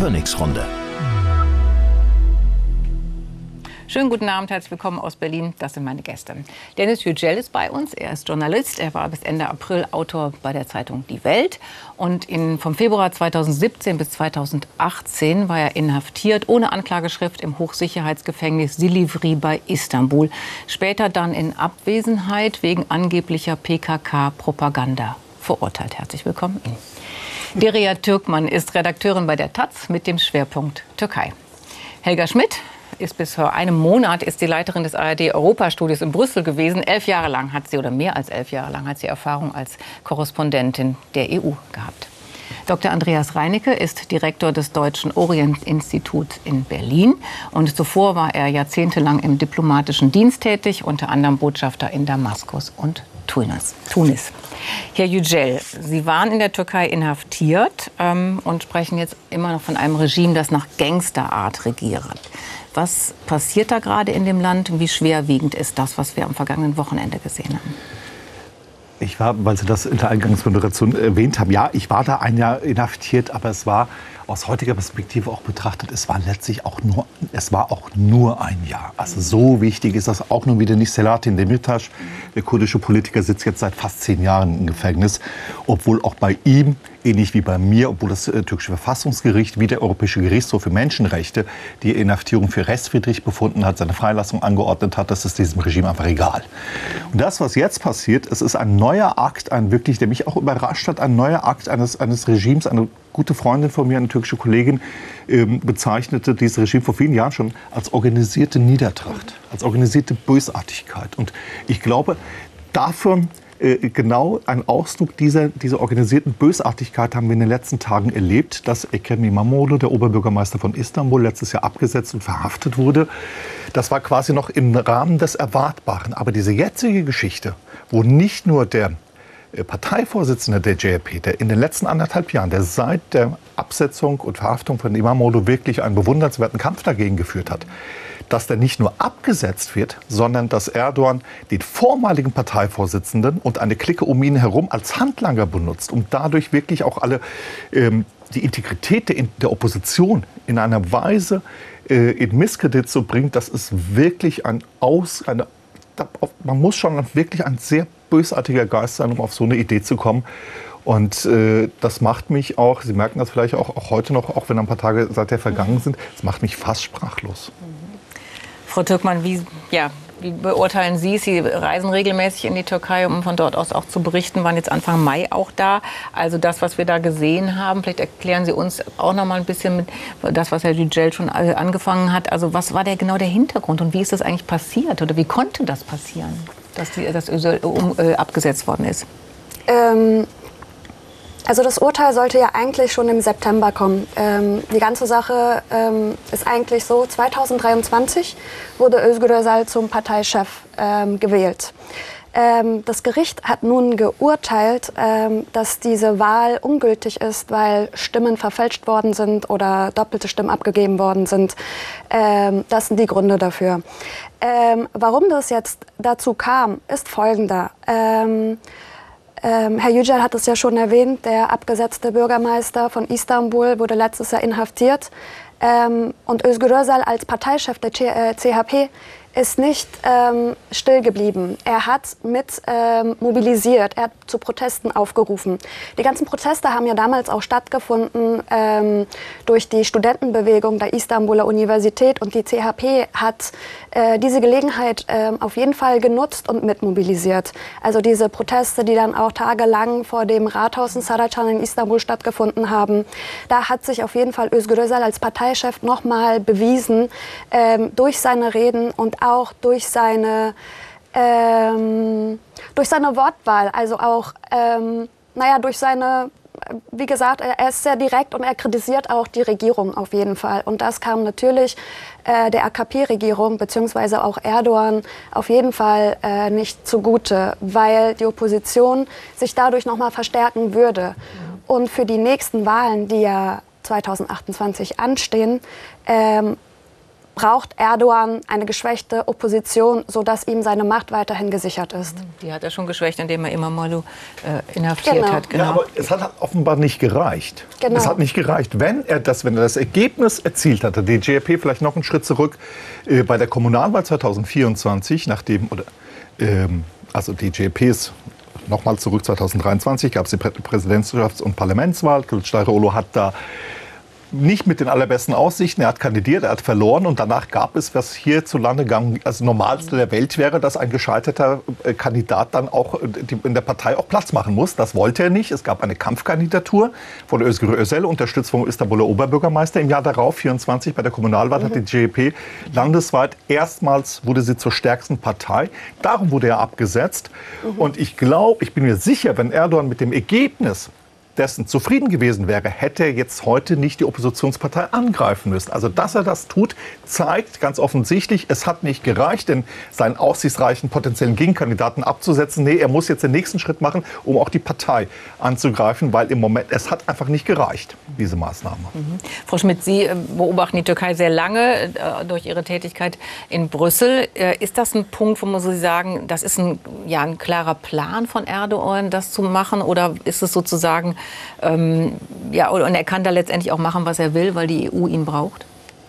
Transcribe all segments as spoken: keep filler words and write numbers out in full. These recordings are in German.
Phoenix-Runde. Schönen guten Abend, herzlich willkommen aus Berlin. Das sind meine Gäste. Deniz Yücel ist bei uns. Er ist Journalist. Er war bis Ende April Autor bei der Zeitung Die Welt. Und in, vom Februar zweitausendsiebzehn bis zweitausendachtzehn war er inhaftiert, ohne Anklageschrift im Hochsicherheitsgefängnis Silivri bei Istanbul. Später dann in Abwesenheit wegen angeblicher P K K-Propaganda verurteilt. Herzlich willkommen Ihnen. Derya Türkman ist Redakteurin bei der Taz mit dem Schwerpunkt Türkei. Helga Schmidt ist bis vor einem Monat ist die Leiterin des A R D-Europastudios in Brüssel gewesen. Elf Jahre lang hat sie, oder mehr als elf Jahre lang, hat sie Erfahrung als Korrespondentin der E U gehabt. Doktor Andreas Reinecke ist Direktor des Deutschen Orient-Instituts in Berlin. Und zuvor war er jahrzehntelang im diplomatischen Dienst tätig, unter anderem Botschafter in Damaskus und Tunis. Tunis. Herr Yücel, Sie waren in der Türkei inhaftiert ähm, und sprechen jetzt immer noch von einem Regime, das nach Gangsterart regiert. Was passiert da gerade in dem Land und wie schwerwiegend ist das, was wir am vergangenen Wochenende gesehen haben? Ich war, weil Sie das in der Eingangsmoderation erwähnt haben, ja, ich war da ein Jahr inhaftiert, aber es war aus heutiger Perspektive auch betrachtet, es war letztlich auch nur, es war auch nur ein Jahr. Also so wichtig ist das auch nun wieder nicht. Selahattin Demirtas, der kurdische Politiker, sitzt jetzt seit fast zehn Jahren im Gefängnis, obwohl auch bei ihm, ähnlich wie bei mir, obwohl das äh, türkische Verfassungsgericht wie der Europäische Gerichtshof für Menschenrechte die Inhaftierung für rechtswidrig befunden hat, seine Freilassung angeordnet hat, das ist diesem Regime einfach egal. Und das, was jetzt passiert, es ist ein neuer Akt, ein wirklich, der mich auch überrascht hat, ein neuer Akt eines, eines Regimes, eine gute Freundin von mir, eine türkische Kollegin, ähm, bezeichnete dieses Regime vor vielen Jahren schon als organisierte Niedertracht, als organisierte Bösartigkeit. Und ich glaube, dafür äh, genau ein Ausdruck dieser, dieser organisierten Bösartigkeit haben wir in den letzten Tagen erlebt, dass Ekrem İmamoğlu, der Oberbürgermeister von Istanbul, letztes Jahr abgesetzt und verhaftet wurde. Das war quasi noch im Rahmen des Erwartbaren. Aber diese jetzige Geschichte, wo nicht nur der Parteivorsitzender der J H P, der in den letzten anderthalb Jahren, der seit der Absetzung und Verhaftung von İmamoğlu wirklich einen bewundernswerten Kampf dagegen geführt hat, dass der nicht nur abgesetzt wird, sondern dass Erdoğan den vormaligen Parteivorsitzenden und eine Clique um ihn herum als Handlanger benutzt, um dadurch wirklich auch alle ähm, die Integrität der, der Opposition in einer Weise äh, in Misskredit zu bringen, das ist wirklich ein Aus, eine, man muss schon wirklich ein sehr bösartiger Geist sein, um auf so eine Idee zu kommen. Und äh, das macht mich auch, Sie merken das vielleicht auch, auch heute noch, auch wenn ein paar Tage seither vergangen sind, es macht mich fast sprachlos. Mhm. Frau Türkman, wie, ja, wie beurteilen Sie es? Sie reisen regelmäßig in die Türkei, um von dort aus auch zu berichten, waren jetzt Anfang Mai auch da. Also das, was wir da gesehen haben, vielleicht erklären Sie uns auch noch mal ein bisschen mit das, was Herr Yücel schon angefangen hat. Also was war der, genau der Hintergrund und wie ist das eigentlich passiert oder wie konnte das passieren, dass die, das Özal um, äh, abgesetzt worden ist? Ähm, also das Urteil sollte ja eigentlich schon im September kommen. Ähm, die ganze Sache ähm, ist eigentlich so, zweitausenddreiundzwanzig wurde Özgür Özal zum Parteichef ähm, gewählt. Ähm, das Gericht hat nun geurteilt, ähm, dass diese Wahl ungültig ist, weil Stimmen verfälscht worden sind oder doppelte Stimmen abgegeben worden sind. Ähm, das sind die Gründe dafür. Ähm, warum das jetzt dazu kam, ist folgender. Ähm, ähm, Herr Yücel hat es ja schon erwähnt, der abgesetzte Bürgermeister von Istanbul wurde letztes Jahr inhaftiert. Ähm, und Özgür Özal als Parteichef der C H P ist nicht ähm, still geblieben. Er hat mit ähm, mobilisiert, er hat zu Protesten aufgerufen. Die ganzen Proteste haben ja damals auch stattgefunden ähm, durch die Studentenbewegung der Istanbuler Universität und die C H P hat äh, diese Gelegenheit äh, auf jeden Fall genutzt und mitmobilisiert. Also diese Proteste, die dann auch tagelang vor dem Rathaus in Saraçhane in Istanbul stattgefunden haben, da hat sich auf jeden Fall Özgür Özal als Parteichef nochmal bewiesen ähm, durch seine Reden und auch durch seine, ähm, durch seine Wortwahl, also auch, ähm, naja, durch seine, wie gesagt, er ist sehr direkt und er kritisiert auch die Regierung auf jeden Fall. Und das kam natürlich äh, der A K P-Regierung beziehungsweise auch Erdoğan auf jeden Fall äh, nicht zugute, weil die Opposition sich dadurch nochmal verstärken würde. Und für die nächsten Wahlen, die ja zweitausendachtundzwanzig anstehen, ähm, braucht Erdogan eine geschwächte Opposition, sodass ihm seine Macht weiterhin gesichert ist. Die hat er schon geschwächt, indem er Imamoglu äh, inhaftiert genau. hat. Genau. Ja, aber es hat offenbar nicht gereicht. Genau. Es hat nicht gereicht. Wenn er das, wenn er das Ergebnis erzielt hatte, die J P vielleicht noch einen Schritt zurück, äh, bei der Kommunalwahl zweitausendvierundzwanzig, nachdem, oder, ähm, also die J P ist nochmal zurück, zweitausenddreiundzwanzig gab es die Prä Präsidentschafts- und Parlamentswahl. Kılıçdaroğlu hat da nicht mit den allerbesten Aussichten. Er hat kandidiert, er hat verloren und danach gab es, was hierzulande gang, also Normalste der Welt wäre, dass ein gescheiterter äh, Kandidat dann auch äh, die, in der Partei auch Platz machen muss. Das wollte er nicht. Es gab eine Kampfkandidatur von Özgür Özel, unterstützt vom Istanbuler Oberbürgermeister. Im Jahr darauf, vierundzwanzig, bei der Kommunalwahl, mhm. hat die J P landesweit erstmals, wurde sie zur stärksten Partei. Darum wurde er abgesetzt. Mhm. Und ich glaube, ich bin mir sicher, wenn Erdogan mit dem Ergebnis dessen zufrieden gewesen wäre, hätte er jetzt heute nicht die Oppositionspartei angreifen müssen. Also, dass er das tut, zeigt ganz offensichtlich, es hat nicht gereicht, denn seinen aussichtsreichen potenziellen Gegenkandidaten abzusetzen. Nee, er muss jetzt den nächsten Schritt machen, um auch die Partei anzugreifen, weil im Moment, es hat einfach nicht gereicht, diese Maßnahme. Mhm. Frau Schmidt, Sie beobachten die Türkei sehr lange äh, durch Ihre Tätigkeit in Brüssel. Äh, ist das ein Punkt, wo man so sagen, das ist ein, ja, ein klarer Plan von Erdogan, das zu machen? Oder ist es sozusagen, Ähm, ja, und er kann da letztendlich auch machen, was er will, weil die E U ihn braucht?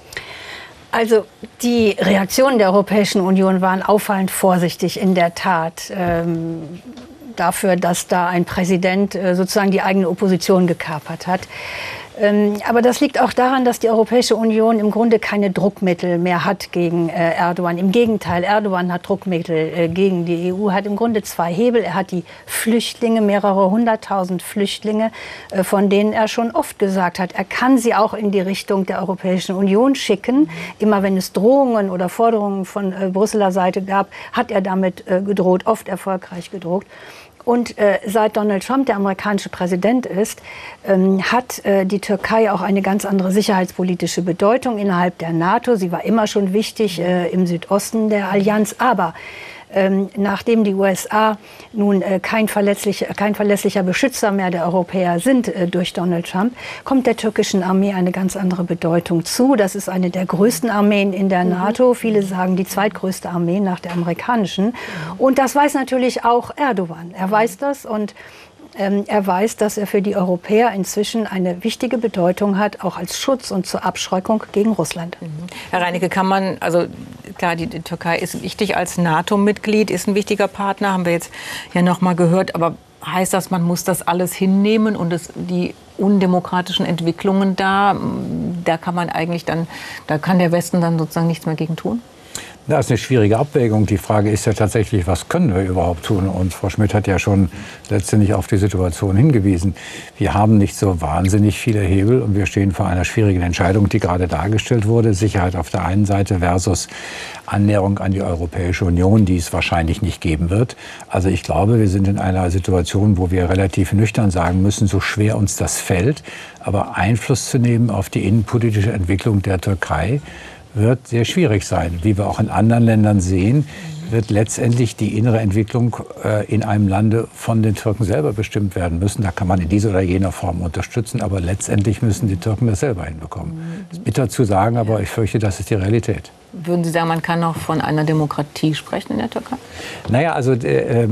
Also die Reaktionen der Europäischen Union waren auffallend vorsichtig, in der Tat, ähm, dafür, dass da ein Präsident äh, sozusagen die eigene Opposition gekapert hat. Ähm, aber das liegt auch daran, dass die Europäische Union im Grunde keine Druckmittel mehr hat gegen äh, Erdogan. Im Gegenteil, Erdogan hat Druckmittel äh, gegen die E U, hat im Grunde zwei Hebel. Er hat die Flüchtlinge, mehrere hunderttausend Flüchtlinge, äh, von denen er schon oft gesagt hat, er kann sie auch in die Richtung der Europäischen Union schicken. Immer wenn es Drohungen oder Forderungen von äh, Brüsseler Seite gab, hat er damit äh, gedroht, oft erfolgreich gedroht. Und äh, seit Donald Trump der amerikanische Präsident ist, ähm, hat äh, die Türkei auch eine ganz andere sicherheitspolitische Bedeutung innerhalb der NATO. Sie war immer schon wichtig äh, im Südosten der Allianz. Aber ähm, nachdem die U S A nun äh, kein, verletzlicher, kein verlässlicher Beschützer mehr der Europäer sind äh, durch Donald Trump, kommt der türkischen Armee eine ganz andere Bedeutung zu. Das ist eine der größten Armeen in der NATO. Viele sagen die zweitgrößte Armee nach der amerikanischen. Und das weiß natürlich auch Erdogan. Er weiß das und ähm, er weiß, dass er für die Europäer inzwischen eine wichtige Bedeutung hat, auch als Schutz und zur Abschreckung gegen Russland. Mhm. Herr Reinecke, kann man, also klar, die, die Türkei ist wichtig als NATO-Mitglied, ist ein wichtiger Partner, haben wir jetzt ja noch mal gehört, aber heißt das, man muss das alles hinnehmen und es, die undemokratischen Entwicklungen da, da kann man eigentlich dann, da kann der Westen dann sozusagen nichts mehr gegen tun? Das ist eine schwierige Abwägung. Die Frage ist ja tatsächlich, was können wir überhaupt tun? Und Frau Schmidt hat ja schon letztendlich auf die Situation hingewiesen. Wir haben nicht so wahnsinnig viele Hebel und wir stehen vor einer schwierigen Entscheidung, die gerade dargestellt wurde. Sicherheit auf der einen Seite versus Annäherung an die Europäische Union, die es wahrscheinlich nicht geben wird. Also ich glaube, wir sind in einer Situation, wo wir relativ nüchtern sagen müssen, so schwer uns das fällt, aber Einfluss zu nehmen auf die innenpolitische Entwicklung der Türkei wird sehr schwierig sein. Wie wir auch in anderen Ländern sehen, wird letztendlich die innere Entwicklung äh, in einem Lande von den Türken selber bestimmt werden müssen. Da kann man in dieser oder jener Form unterstützen, aber letztendlich müssen die Türken das selber hinbekommen. Das ist bitter zu sagen, aber ich fürchte, das ist die Realität. Würden Sie sagen, man kann noch von einer Demokratie sprechen in der Türkei? Naja, also äh,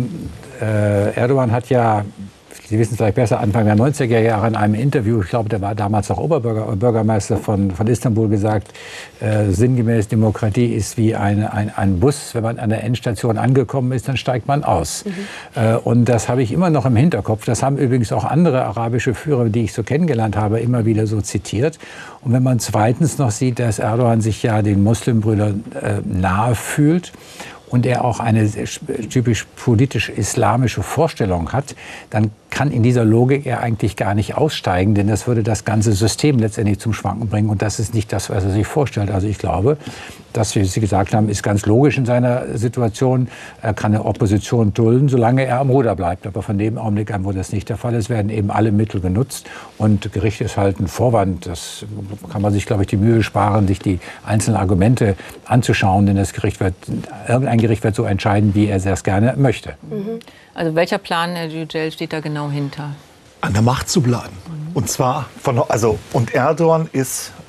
äh, Erdogan hat ja, Sie wissen es vielleicht besser, Anfang der neunziger Jahre in einem Interview, ich glaube, der war damals auch Oberbürgermeister von, von Istanbul, gesagt, äh, sinngemäß, Demokratie ist wie eine, ein, ein Bus. Wenn man an der Endstation angekommen ist, dann steigt man aus. Mhm. Äh, und das habe ich immer noch im Hinterkopf. Das haben übrigens auch andere arabische Führer, die ich so kennengelernt habe, immer wieder so zitiert. Und wenn man zweitens noch sieht, dass Erdogan sich ja den Muslimbrüdern äh, nahe fühlt, und er auch eine typisch politisch-islamische Vorstellung hat, dann kann in dieser Logik er eigentlich gar nicht aussteigen, denn das würde das ganze System letztendlich zum Schwanken bringen. Und das ist nicht das, was er sich vorstellt. Also ich glaube, das, wie Sie gesagt haben, ist ganz logisch in seiner Situation. Er kann eine Opposition dulden, solange er am Ruder bleibt. Aber von dem Augenblick an, wo das nicht der Fall ist, werden eben alle Mittel genutzt. Und Gericht ist halt ein Vorwand. Das kann man sich, glaube ich, die Mühe sparen, sich die einzelnen Argumente anzuschauen. Denn das Gericht wird, irgendein Gericht wird so entscheiden, wie er das gerne möchte. Mhm. Also welcher Plan, Herr Yücel, steht da genau hinter? An der Macht zu bleiben. Mhm. Und zwar von, also und Erdogan ist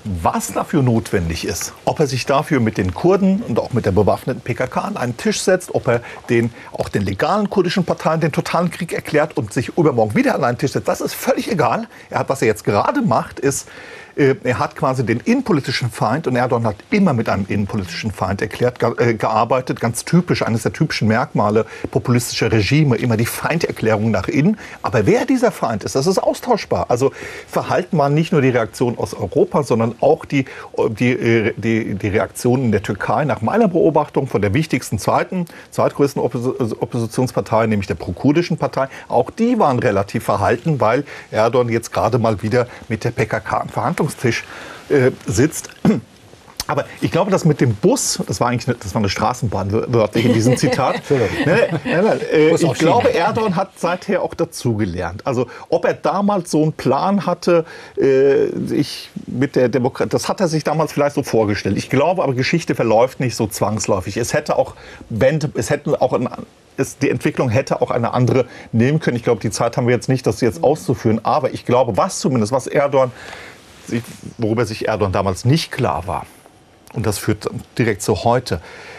was dafür notwendig ist, ob er sich dafür mit den Kurden und auch mit der bewaffneten P K K an einen Tisch setzt, ob er den, auch den legalen kurdischen Parteien den totalen Krieg erklärt und sich übermorgen wieder an einen Tisch setzt, das ist völlig egal. Er hat, was er jetzt gerade macht, ist, äh, er hat quasi den innenpolitischen Feind, und Erdogan hat immer mit einem innenpolitischen Feind erklärt, ge äh, gearbeitet, ganz typisch, eines der typischen Merkmale populistischer Regime, immer die Feinderklärung nach innen. Aber wer dieser Feind ist, das ist austauschbar. Also Verhalten war nicht nur die Reaktion aus Europa, sondern auch die, die, die, die Reaktionen in der Türkei nach meiner Beobachtung von der wichtigsten zweiten, zweitgrößten Oppos Oppositionspartei, nämlich der pro-kurdischen Partei. Auch die waren relativ verhalten, weil Erdogan jetzt gerade mal wieder mit der P K K am Verhandlungstisch äh, sitzt. Aber ich glaube, dass mit dem Bus, das war eigentlich eine, das war eine Straßenbahn wörtlich in diesem Zitat. nein, nein, nein, nein, äh, ich glaube, Erdogan hat seither auch dazugelernt. Also ob er damals so einen Plan hatte, äh, ich mit der Demokratie, das hat er sich damals vielleicht so vorgestellt. Ich glaube, aber Geschichte verläuft nicht so zwangsläufig. Es hätte auch, es hätten auch ein, es, die Entwicklung hätte auch eine andere nehmen können. Ich glaube, die Zeit haben wir jetzt nicht, das jetzt auszuführen. Aber ich glaube, was zumindest, was Erdogan, worüber sich Erdogan damals nicht klar war, und das führt direkt zu heute.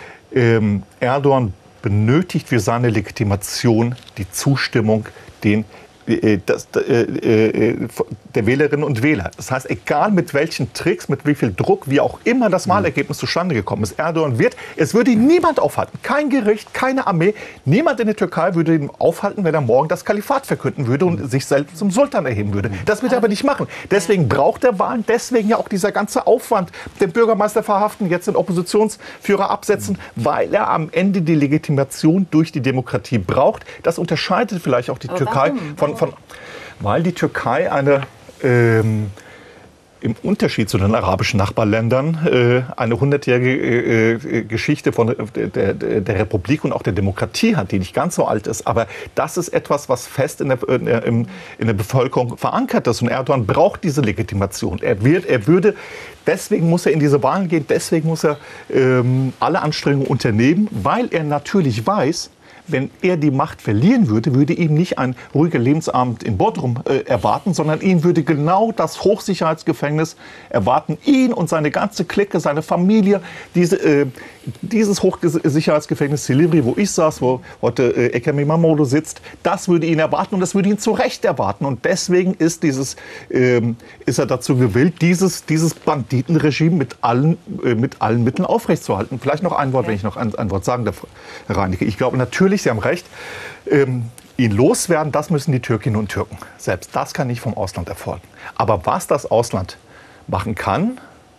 Ähm, Erdogan benötigt für seine Legitimation die Zustimmung den, äh, das, äh, äh, der Wählerinnen und Wähler. Das heißt, egal mit welchen Tricks, mit wie viel Druck, wie auch immer das Wahlergebnis zustande gekommen ist, Erdogan wird, es würde ihn niemand aufhalten. Kein Gericht, keine Armee, niemand in der Türkei würde ihn aufhalten, wenn er morgen das Kalifat verkünden würde und sich selbst zum Sultan erheben würde. Das wird er aber nicht machen. Deswegen braucht er Wahlen, deswegen ja auch dieser ganze Aufwand, den Bürgermeister verhaften, jetzt den Oppositionsführer absetzen, weil er am Ende die Legitimation durch die Demokratie braucht. Das unterscheidet vielleicht auch die aber Türkei von, von, weil die Türkei eine Ähm, im Unterschied zu den arabischen Nachbarländern äh, eine hundertjährige äh, Geschichte von der, der, der Republik und auch der Demokratie hat, die nicht ganz so alt ist. Aber das ist etwas, was fest in der, in der, in der Bevölkerung verankert ist. Und Erdogan braucht diese Legitimation. Er, wird, er würde, deswegen muss er in diese Wahlen gehen, deswegen muss er ähm, alle Anstrengungen unternehmen, weil er natürlich weiß, wenn er die Macht verlieren würde, würde ihm nicht ein ruhiger Lebensabend in Bodrum äh, erwarten, sondern ihn würde genau das Hochsicherheitsgefängnis erwarten. Ihn und seine ganze Clique, seine Familie, diese, äh, dieses Hochsicherheitsgefängnis Silivri, wo ich saß, wo heute äh, Ekrem İmamoğlu sitzt, das würde ihn erwarten und das würde ihn zu Recht erwarten. Und deswegen ist, dieses, äh, ist er dazu gewillt, dieses, dieses Banditenregime mit allen, äh, mit allen Mitteln aufrechtzuerhalten. Vielleicht noch ein Wort, ja. wenn ich noch ein, ein Wort sagen darf, Herr Reinecke. Ich glaube natürlich, Sie haben recht, ähm, ihn loswerden, das müssen die Türkinnen und Türken. Selbst das kann nicht vom Ausland erfolgen. Aber was das Ausland machen kann,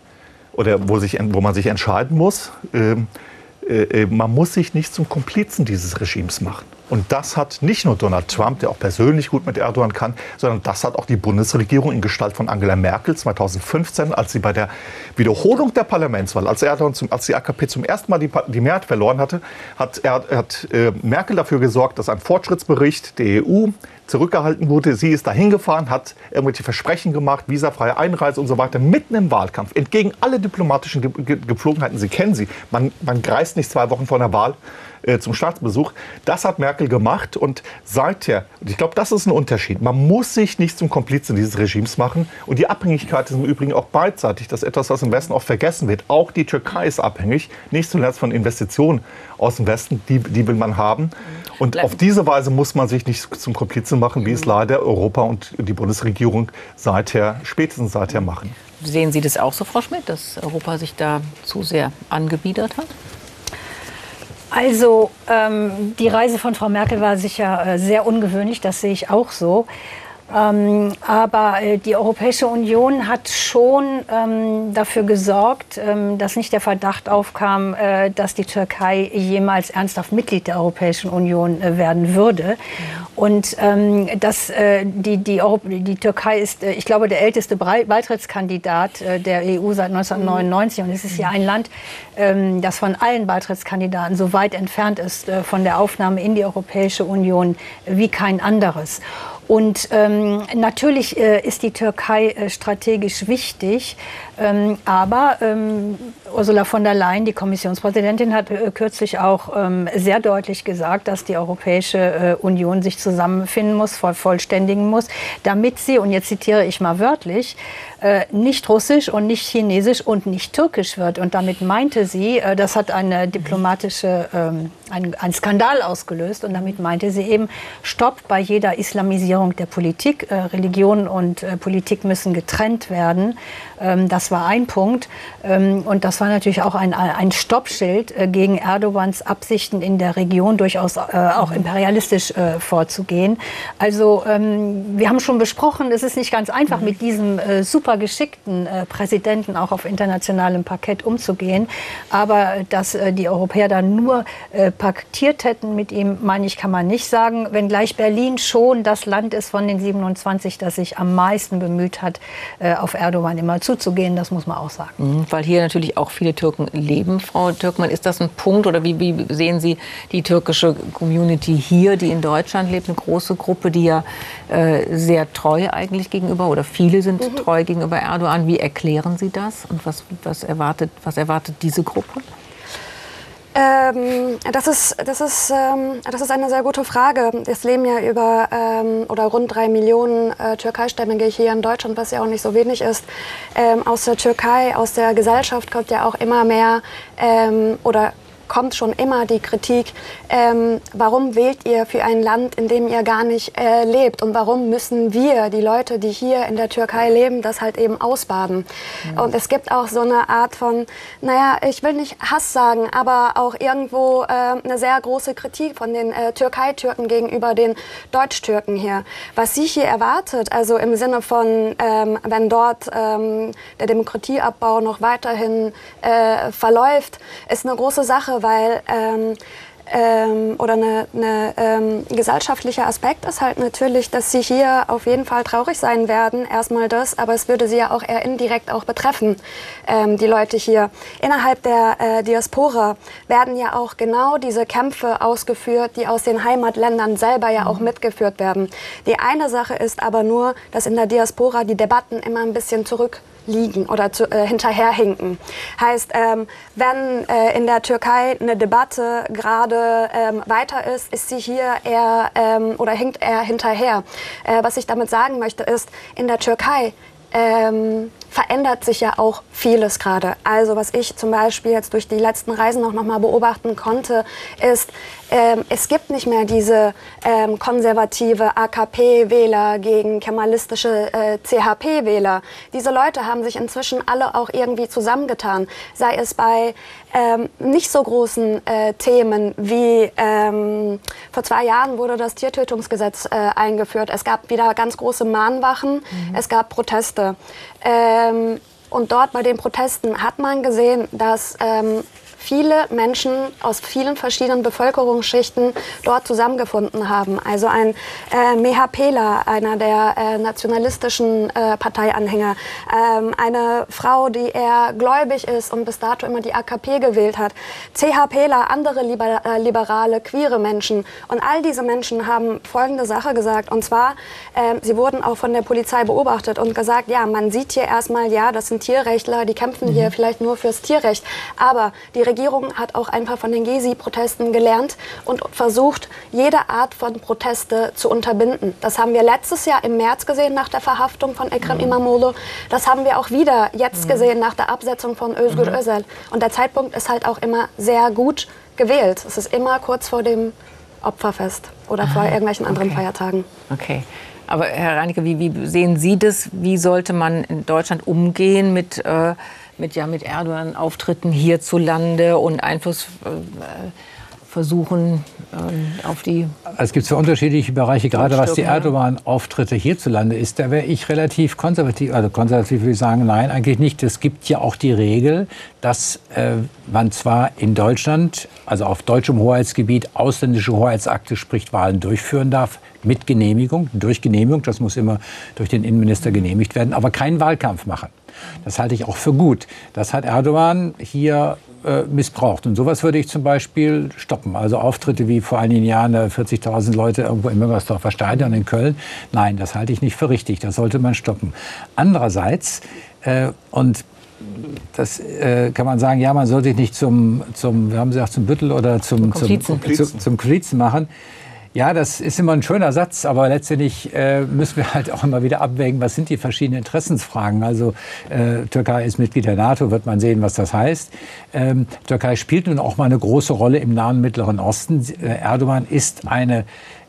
oder wo, sich, wo man sich entscheiden muss, ähm, äh, man muss sich nicht zum Komplizen dieses Regimes machen. Und das hat nicht nur Donald Trump, der auch persönlich gut mit Erdogan kann, sondern das hat auch die Bundesregierung in Gestalt von Angela Merkel zweitausendfünfzehn, als sie bei der Wiederholung der Parlamentswahl, als, Erdogan zum, als die A K P zum ersten Mal die, die Mehrheit verloren hatte, hat, er, hat äh, Merkel dafür gesorgt, dass ein Fortschrittsbericht der E U zurückgehalten wurde. Sie ist dahin gefahren, hat irgendwelche Versprechen gemacht, visafreie Einreise und so weiter, mitten im Wahlkampf, entgegen alle diplomatischen Ge Ge Gepflogenheiten. Sie kennen sie. Man, man reist nicht zwei Wochen vor der Wahl äh, zum Staatsbesuch. Das hat Merkel gemacht und seither, und ich glaube, das ist ein Unterschied, man muss sich nicht zum Komplizen dieses Regimes machen. Und die Abhängigkeit ist im Übrigen auch beidseitig. Das ist etwas, was im Westen oft vergessen wird. Auch die Türkei ist abhängig, nicht zuletzt von Investitionen aus dem Westen, die, die will man haben. Und auf diese Weise muss man sich nicht zum Komplizen machen, wie es leider Europa und die Bundesregierung seither, spätestens seither machen. Sehen Sie das auch so, Frau Schmidt, dass Europa sich da zu sehr angebiedert hat? Also ähm, die Reise von Frau Merkel war sicher äh, sehr ungewöhnlich, das sehe ich auch so. Ähm, aber äh, die Europäische Union hat schon ähm, dafür gesorgt, ähm, dass nicht der Verdacht aufkam, äh, dass die Türkei jemals ernsthaft Mitglied der Europäischen Union äh, werden würde. Und ähm, dass äh, die, die, die Türkei ist, äh, ich glaube, der älteste Beitrittskandidat äh, der E U seit neunzehnhundertneunundneunzig. Und es ist ja ein Land, ähm, das von allen Beitrittskandidaten so weit entfernt ist äh, von der Aufnahme in die Europäische Union wie kein anderes. Und ähm, natürlich äh, ist die Türkei äh, strategisch wichtig, ähm, aber ähm, Ursula von der Leyen, die Kommissionspräsidentin, hat äh, kürzlich auch ähm, sehr deutlich gesagt, dass die Europäische äh, Union sich zusammenfinden muss, voll, vollständigen muss, damit sie, und jetzt zitiere ich mal wörtlich, äh, nicht russisch und nicht chinesisch und nicht türkisch wird. Und damit meinte sie, äh, das hat eine diplomatische, ähm, ein, ein Skandal ausgelöst, und damit meinte sie eben, Stopp bei jeder Islamisierung der Politik. Äh, Religion und äh, Politik müssen getrennt werden. Ähm, das war ein Punkt. Ähm, und das war natürlich auch ein, ein Stoppschild äh, gegen Erdogans Absichten in der Region, durchaus äh, auch imperialistisch äh, vorzugehen. Also ähm, wir haben schon besprochen, es ist nicht ganz einfach, mit diesem äh, super geschickten äh, Präsidenten auch auf internationalem Parkett umzugehen. Aber dass äh, die Europäer da nur äh, paktiert hätten mit ihm, meine ich, kann man nicht sagen. Wenngleich Berlin schon das Land ist von den siebenundzwanzig, das sich am meisten bemüht hat, äh, auf Erdogan immer zuzugehen, das muss man auch sagen. Mhm, weil hier natürlich auch viele Türken leben. Frau Türkmann, ist das ein Punkt, oder wie, wie sehen Sie die türkische Community hier, die in Deutschland lebt, eine große Gruppe, die ja äh, sehr treu eigentlich gegenüber, oder viele sind mhm. treu gegenüber Erdogan. Wie erklären Sie das, und was, was, erwartet, was erwartet diese Gruppe? Ähm, das ist, das ist, ähm, das ist eine sehr gute Frage. Es leben ja über ähm, oder rund drei Millionen äh, Türkeistämmige hier in Deutschland, was ja auch nicht so wenig ist. Ähm, aus der Türkei, aus der Gesellschaft kommt ja auch immer mehr ähm, oder kommt schon immer die Kritik, ähm, warum wählt ihr für ein Land, in dem ihr gar nicht äh, lebt, und warum müssen wir, die Leute, die hier in der Türkei leben, das halt eben ausbaden. Mhm. Und es gibt auch so eine Art von, naja, ich will nicht Hass sagen, aber auch irgendwo äh, eine sehr große Kritik von den äh, Türkei-Türken gegenüber den Deutsch-Türken hier. Was sie hier erwartet, also im Sinne von, ähm, wenn dort ähm, der Demokratieabbau noch weiterhin äh, verläuft, ist eine große Sache, weil ähm, ähm, oder eine, eine ähm, gesellschaftlicher Aspekt ist halt natürlich, dass sie hier auf jeden Fall traurig sein werden, erstmal das, aber es würde sie ja auch eher indirekt auch betreffen, ähm, die Leute hier. Innerhalb der äh, Diaspora werden ja auch genau diese Kämpfe ausgeführt, die aus den Heimatländern selber ja auch mitgeführt werden. Die eine Sache ist aber nur, dass in der Diaspora die Debatten immer ein bisschen zurück liegen oder zu, äh, hinterherhinken. Heißt, ähm, wenn äh, in der Türkei eine Debatte gerade ähm, weiter ist, ist sie hier eher ähm, oder hinkt eher hinterher. Äh, was ich damit sagen möchte ist, in der Türkei ähm, verändert sich ja auch vieles gerade. Also was ich zum Beispiel jetzt durch die letzten Reisen auch noch mal beobachten konnte, ist, ähm, es gibt nicht mehr diese ähm, konservative A K P-Wähler gegen kemalistische äh, C H P-Wähler. Diese Leute haben sich inzwischen alle auch irgendwie zusammengetan. Sei es bei ähm, nicht so großen äh, Themen wie ähm, vor zwei Jahren wurde das Tiertötungsgesetz äh, eingeführt. Es gab wieder ganz große Mahnwachen, mhm. es gab Proteste. Ähm, und dort bei den Protesten hat man gesehen, dass ähm, viele Menschen aus vielen verschiedenen Bevölkerungsschichten dort zusammengefunden haben. Also ein äh, Mehapela, einer der äh, nationalistischen äh, Parteianhänger, ähm, eine Frau, die eher gläubig ist und bis dato immer die A K P gewählt hat, CHPler, andere liber äh, liberale, queere Menschen. Und all diese Menschen haben folgende Sache gesagt, und zwar, äh, sie wurden auch von der Polizei beobachtet und gesagt, ja, man sieht hier erstmal, ja, das sind Tierrechtler, die kämpfen mhm. hier vielleicht nur fürs Tierrecht, aber die Die Regierung hat auch einfach von den Gezi-Protesten gelernt und versucht, jede Art von Proteste zu unterbinden. Das haben wir letztes Jahr im März gesehen nach der Verhaftung von Ekrem İmamoğlu. Das haben wir auch wieder jetzt gesehen nach der Absetzung von Özgür Özel. Und der Zeitpunkt ist halt auch immer sehr gut gewählt. Es ist immer kurz vor dem Opferfest oder ah, vor irgendwelchen anderen okay. Feiertagen. Okay. Aber Herr Reinicke, wie, wie sehen Sie das? Wie sollte man in Deutschland umgehen mit äh, mit, ja, mit Erdogan-Auftritten hierzulande und Einfluss äh, versuchen äh, auf die... Es gibt zwei unterschiedliche Bereiche, gerade was die Erdogan-Auftritte hierzulande ist. Da wäre ich relativ konservativ, also konservativ würde ich sagen, nein, eigentlich nicht. Es gibt ja auch die Regel, dass äh, man zwar in Deutschland, also auf deutschem Hoheitsgebiet, ausländische Hoheitsakte, sprich Wahlen durchführen darf, mit Genehmigung, durch Genehmigung, das muss immer durch den Innenminister genehmigt werden, aber keinen Wahlkampf machen. Das halte ich auch für gut. Das hat Erdogan hier äh, missbraucht. Und sowas würde ich zum Beispiel stoppen. Also Auftritte wie vor einigen Jahren vierzigtausend Leute irgendwo im Müngersdorfer Stadion in Köln. Nein, das halte ich nicht für richtig. Das sollte man stoppen. Andererseits, äh, und das äh, kann man sagen, ja, man sollte sich nicht zum, zum, wir haben gesagt, zum Büttel oder zum, zum, zum, zum, zum Komplizen machen. Ja, das ist immer ein schöner Satz, aber letztendlich äh, müssen wir halt auch immer wieder abwägen, was sind die verschiedenen Interessensfragen. Also äh, Türkei ist Mitglied der NATO, wird man sehen, was das heißt. Ähm, Türkei spielt nun auch mal eine große Rolle im nahen Mittleren Osten. Äh, Erdogan ist eine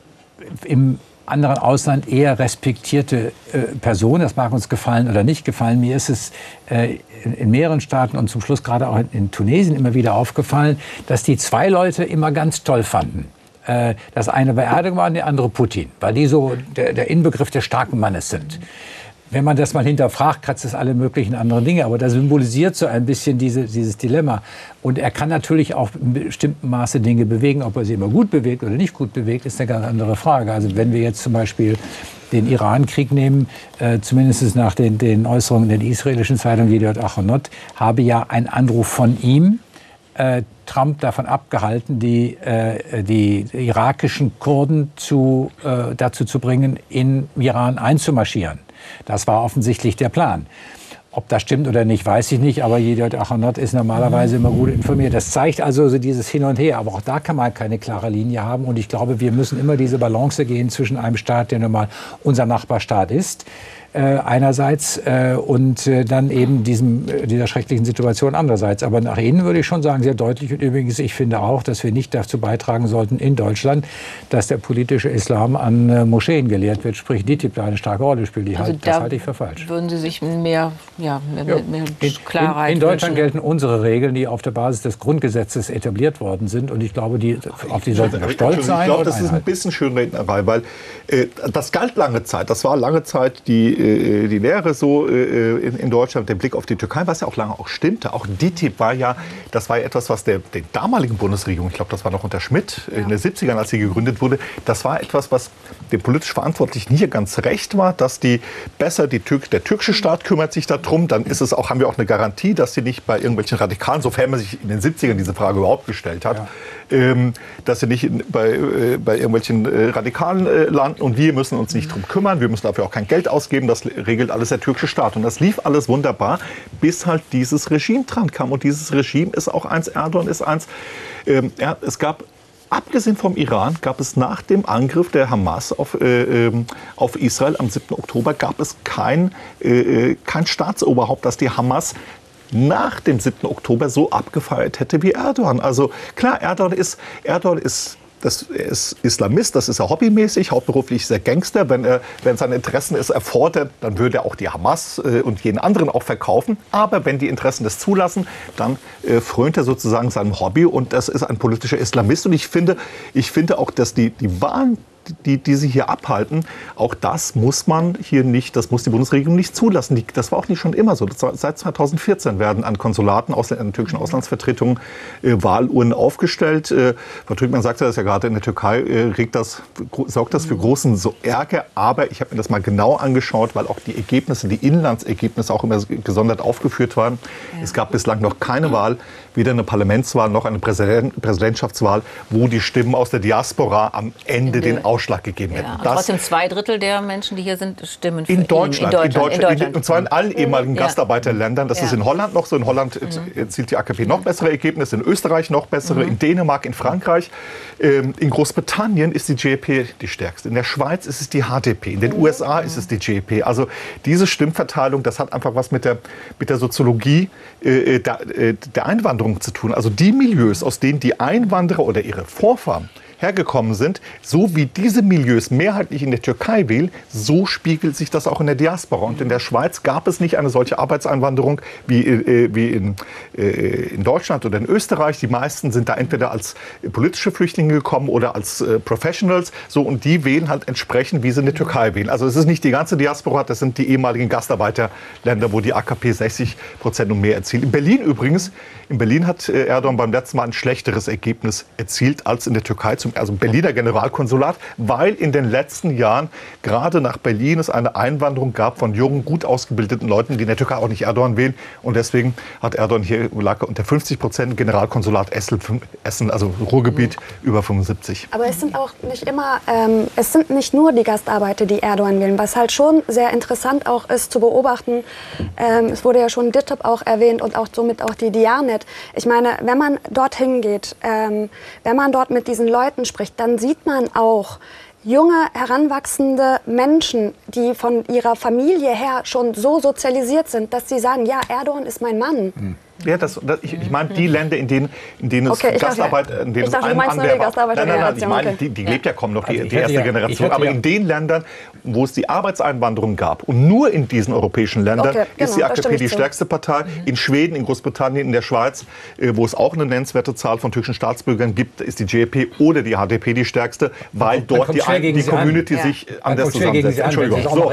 im anderen Ausland eher respektierte äh, Person. Das mag uns gefallen oder nicht gefallen. Mir ist es äh, in, in mehreren Staaten und zum Schluss gerade auch in, in Tunesien immer wieder aufgefallen, dass die zwei Leute immer ganz toll fanden. Äh, das eine war Erdogan, der andere Putin, weil die so der, der Inbegriff des starken Mannes sind. Wenn man das mal hinterfragt, kratzt es alle möglichen anderen Dinge. Aber das symbolisiert so ein bisschen diese, dieses Dilemma. Und er kann natürlich auch in bestimmtem Maße Dinge bewegen. Ob er sie immer gut bewegt oder nicht gut bewegt, ist eine ganz andere Frage. Also wenn wir jetzt zum Beispiel den Iran-Krieg nehmen, äh, zumindest nach den, den Äußerungen der israelischen Zeitung Yediot Achronot, habe ja ein Anruf von ihm äh, Trump davon abgehalten, die, äh, die irakischen Kurden zu, äh, dazu zu bringen, in Iran einzumarschieren. Das war offensichtlich der Plan. Ob das stimmt oder nicht, weiß ich nicht. Aber Yediot Achronot ist normalerweise immer gut informiert. Das zeigt also so dieses Hin und Her. Aber auch da kann man keine klare Linie haben. Und ich glaube, wir müssen immer diese Balance gehen zwischen einem Staat, der nun mal unser Nachbarstaat ist, äh, einerseits, äh, und äh, dann eben diesem, äh, dieser schrecklichen Situation andererseits. Aber nach innen würde ich schon sagen, sehr deutlich. Und übrigens, ich finde auch, dass wir nicht dazu beitragen sollten in Deutschland, dass der politische Islam an äh, Moscheen gelehrt wird, sprich D I T I B da eine starke Rolle spielt. Die also halt, das halte ich für falsch. Würden Sie sich mehr, ja, mehr, ja. mehr Klarheit in, in Deutschland wünschen? gelten unsere Regeln, die auf der Basis des Grundgesetzes etabliert worden sind. Und ich glaube, die, auf die sollten wir stolz sein. Ich glaube, das ist ein bisschen Schönrednerei, weil äh, das galt lange Zeit. Das war lange Zeit die, äh, die Lehre so äh, in, in Deutschland, der Blick auf die Türkei, was ja auch lange auch stimmte. Auch D I T I B war ja, das war ja etwas, was der, der damaligen Bundesregierung, ich glaube, das war noch unter Schmidt ja. in den siebzigern, als sie gegründet wurde, das war etwas, was dem politisch Verantwortlichen hier ganz recht war, dass die besser, die Tür, der türkische Staat kümmert sich darum, dann ist es auch, haben wir auch eine Garantie, dass sie nicht bei irgendwelchen Radikalen, sofern man sich in den siebzigern diese Frage überhaupt gestellt hat, ja. ähm, dass sie nicht in, bei, äh, bei irgendwelchen äh, Radikalen äh, landen und wir müssen uns nicht drum kümmern, wir müssen dafür auch kein Geld ausgeben, das regelt alles der türkische Staat. Und das lief alles wunderbar, bis halt dieses Regime dran kam. Und dieses Regime ist auch eins, Erdogan ist eins, ähm, er, es gab abgesehen vom Iran gab es nach dem Angriff der Hamas auf, äh, auf Israel am siebten Oktober gab es kein, äh, kein Staatsoberhaupt, das die Hamas nach dem siebten Oktober so abgefeiert hätte wie Erdogan. Also klar, Erdogan ist, Erdogan ist Das ist Islamist, das ist er hobbymäßig, hauptberuflich ist er Gangster. Wenn er, wenn seine Interessen es erfordert, dann würde er auch die Hamas äh, und jeden anderen auch verkaufen. Aber wenn die Interessen das zulassen, dann äh, frönt er sozusagen seinem Hobby und das ist ein politischer Islamist. Und ich finde, ich finde auch, dass die, die Wahlen, die, die sie hier abhalten, auch das muss man hier nicht, das muss die Bundesregierung nicht zulassen. Die, das war auch nicht schon immer so. Das war, seit zweitausendvierzehn werden an Konsulaten, Ausländ, an türkischen Auslandsvertretungen äh, Wahlurnen aufgestellt. Äh, Frau Trügmann sagte das ja gerade, in der Türkei äh, regt das, sorgt das für großen so Ärger. Aber ich habe mir das mal genau angeschaut, weil auch die Ergebnisse, die Inlandsergebnisse auch immer gesondert aufgeführt waren. Ja. Es gab bislang noch keine Wahl, weder eine Parlamentswahl noch eine Präsident, Präsidentschaftswahl, wo die Stimmen aus der Diaspora am Ende den Ausschlag gegeben hätten. Ja, trotzdem zwei Drittel der Menschen, die hier sind, stimmen für in Deutschland, ihn. In Deutschland, in Deutschland, in Deutschland. Und zwar in allen ehemaligen ja. Gastarbeiterländern. Das ja. ist in Holland noch so. In Holland mhm. erzielt die A K P noch bessere Ergebnisse, in Österreich noch bessere, mhm. in Dänemark, in Frankreich. Ähm, in Großbritannien ist die J E P die stärkste. In der Schweiz ist es die H D P. In den mhm. U S A ist es die J E P. Also diese Stimmverteilung, das hat einfach was mit der, mit der Soziologie äh, der, äh, der Einwanderung zu tun. Also die Milieus, aus denen die Einwanderer oder ihre Vorfahren hergekommen sind, so wie diese Milieus mehrheitlich in der Türkei wählen, so spiegelt sich das auch in der Diaspora. Und in der Schweiz gab es nicht eine solche Arbeitseinwanderung wie, äh, wie in, äh, in Deutschland oder in Österreich. Die meisten sind da entweder als politische Flüchtlinge gekommen oder als äh, Professionals. So, und die wählen halt entsprechend, wie sie in der Türkei wählen. Also es ist nicht die ganze Diaspora, das sind die ehemaligen Gastarbeiterländer, wo die A K P sechzig Prozent und mehr erzielt. In Berlin übrigens, in Berlin hat äh, Erdogan beim letzten Mal ein schlechteres Ergebnis erzielt als in der Türkei. dem also Berliner Generalkonsulat, weil in den letzten Jahren gerade nach Berlin es eine Einwanderung gab von jungen, gut ausgebildeten Leuten, die in der Türkei auch nicht Erdogan wählen. Und deswegen hat Erdogan hier, lag unter fünfzig Prozent, Generalkonsulat Essen, also Ruhrgebiet, mhm. über fünfundsiebzig. Aber es sind auch nicht immer, ähm, es sind nicht nur die Gastarbeiter, die Erdogan wählen, was halt schon sehr interessant auch ist zu beobachten. Ähm, es wurde ja schon D I T I B auch erwähnt und auch somit auch die Diyanet. Ich meine, wenn man dorthin geht, ähm, wenn man dort mit diesen Leuten spricht, dann sieht man auch junge, heranwachsende Menschen, die von ihrer Familie her schon so sozialisiert sind, dass sie sagen, ja, Erdogan ist mein Mann. Mhm. Ja, das, das, ich, ich meine die Länder, in denen, in denen es okay, Gastarbeit, in denen ich dachte, es du meinst nur die Gastarbeitergeneration. Nein, nein, nein, ich meine, die, die lebt ja kaum noch, die, also die erste ja, Generation. Aber ja. in den Ländern, wo es die Arbeitseinwanderung gab, und nur in diesen europäischen Ländern, okay, genau, ist die A K P die zu. stärkste Partei. Mhm. In Schweden, in Großbritannien, in der Schweiz, wo es auch eine nennenswerte Zahl von türkischen Staatsbürgern gibt, ist die J P oder die H D P die stärkste, weil man dort die, ein, die Community an. sich ja. anders zusammensetzt. Entschuldigung. So.